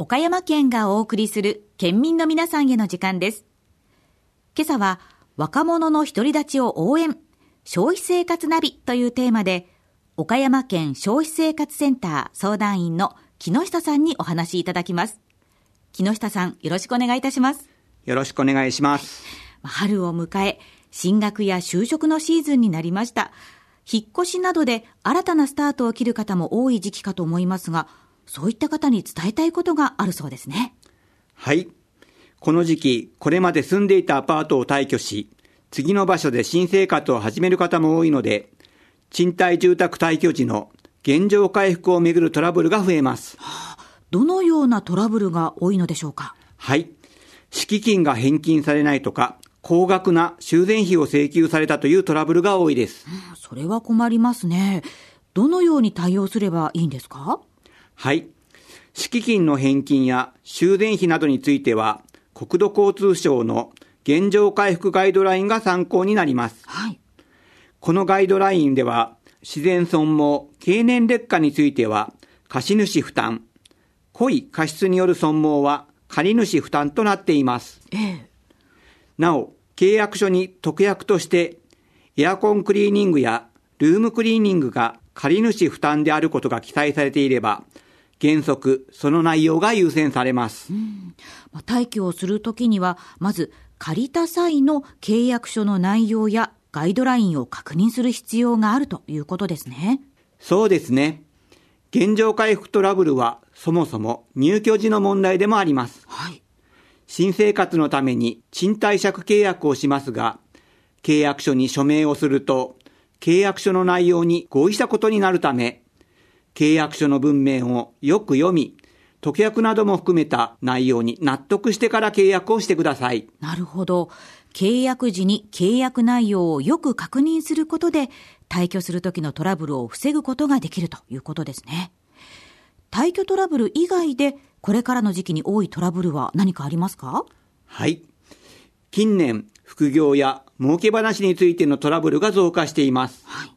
岡山県がお送りする県民の皆さんへの時間です。今朝は若者の独り立ちを応援、消費生活ナビというテーマで、岡山県消費生活センター相談員の木下さんにお話しいただきます。木下さん、よろしくお願いいたします。 よろしくお願いします。 春を迎え、進学や就職のシーズンになりました。引っ越しなどで新たなスタートを切る方も多い時期かと思いますが、そういった方に伝えたいことがあるそうですね。 はい。この時期、これまで住んでいたアパートを退去し、次の場所で新生活を始める方も多いので、賃貸住宅退去時の現状回復をめぐるトラブルが増えます。 どのようなトラブルが多いのでしょうか？ はい。敷金が返金されないとか、高額な修繕費を請求されたというトラブルが多いです。 それは困りますね。どのように対応すればいいんですか？ はい。敷金の返金や修繕費などについては、国土交通省の現状回復ガイドラインが参考になります。 はい。 このガイドラインでは、自然損耗、経年劣化については、貸主負担、故意過失による損耗は借主負担となっています。なお、契約書に特約として、エアコンクリーニングやルームクリーニングが借主負担であることが記載されていれば、原則その内容が優先されます。 退去をするときには、まず借りた際の契約書の内容やガイドラインを確認する必要があるということですね。 そうですね。現状回復トラブルはそもそも入居時の問題でもあります。 はい。 新生活のために賃貸借契約をしますが、契約書に署名をすると、契約書の内容に合意したことになるため、契約書の文面をよく読み、特約なども含めた内容に納得してから契約をしてください。 なるほど。契約時に契約内容をよく確認することで、退去する時のトラブルを防ぐことができるということですね。退去トラブル以外で、これからの時期に多いトラブルは何かありますか？ はい。近年、副業や儲け話についてのトラブルが増加しています。 はい。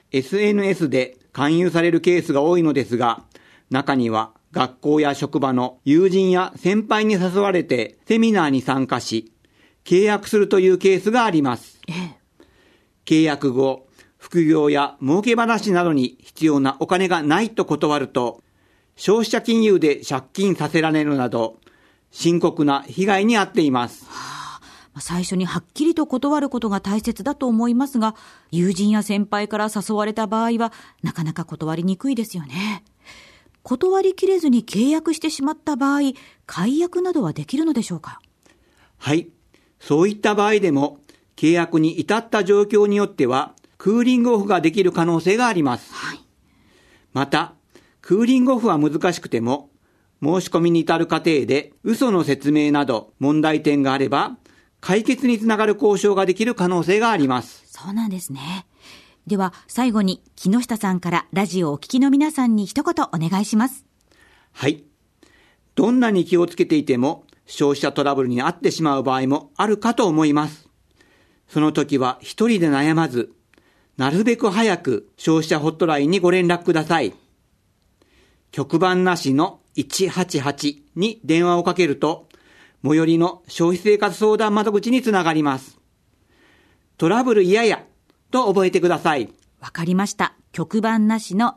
SNS で勧誘されるケースが多いのですが、中には学校や職場の友人や先輩に誘われてセミナーに参加し、契約するというケースがあります。契約後、副業や儲け話などに必要なお金がないと断ると、消費者金融で借金させられるなど、深刻な被害に遭っています。 最初にはっきりと断ることが大切だと思いますが、友人や先輩から誘われた場合は、なかなか断りにくいですよね。断りきれずに契約してしまった場合、解約などはできるのでしょうか？ はい。そういった場合でも、契約に至った状況によっては、クーリングオフができる可能性があります。 はい。 また、クーリングオフは難しくても、申し込みに至る過程で嘘の説明など問題点があれば、解決につながる交渉ができる可能性があります。 そうなんですね。では最後に木下さんからラジオをお聞きの皆さんに一言お願いします。 はい。どんなに気をつけていても消費者トラブルに遭ってしまう場合もあるかと思います。その時は一人で悩まず、なるべく早く消費者ホットラインにご連絡ください。局番なしの188に電話をかけると、最寄りの消費生活相談窓口につながります。トラブル嫌やと覚えてください。 わかりました。局番なしの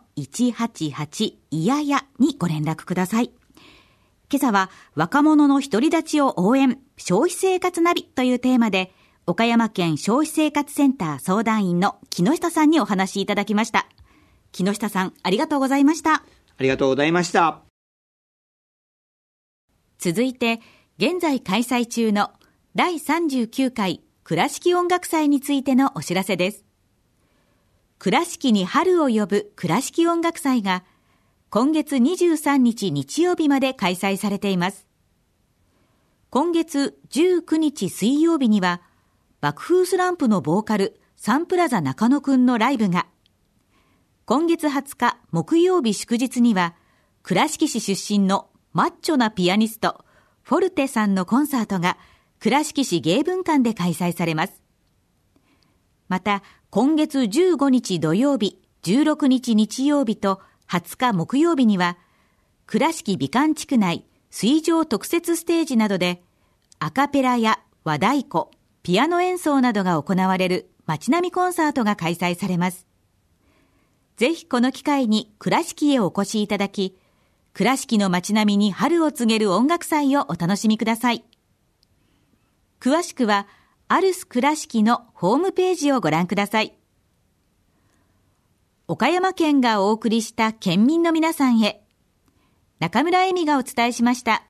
188嫌やにご連絡ください。今朝は若者の独り立ちを応援、消費生活ナビというテーマで、岡山県消費生活センター相談員の木下さんにお話しいただきました。木下さん、ありがとうございました。 ありがとうございました。 続いて、現在開催中の第39回倉敷音楽祭についてのお知らせです。倉敷に春を呼ぶ倉敷音楽祭が今月23日日曜日まで開催されています。今月19日水曜日には爆風スランプのボーカルサンプラザ中野くんのライブが、今月20日木曜日祝日には倉敷市出身のマッチョなピアニストフォルテさんのコンサートが倉敷市芸文館で開催されます。また今月15日土曜日、16日日曜日と20日木曜日には倉敷美観地区内水上特設ステージなどでアカペラや和太鼓、ピアノ演奏などが行われる街並みコンサートが開催されます。ぜひこの機会に倉敷へお越しいただき、倉敷の街並みに春を告げる音楽祭をお楽しみください。詳しくはアルス倉敷のホームページをご覧ください。岡山県がお送りした県民の皆さんへ、中村恵美がお伝えしました。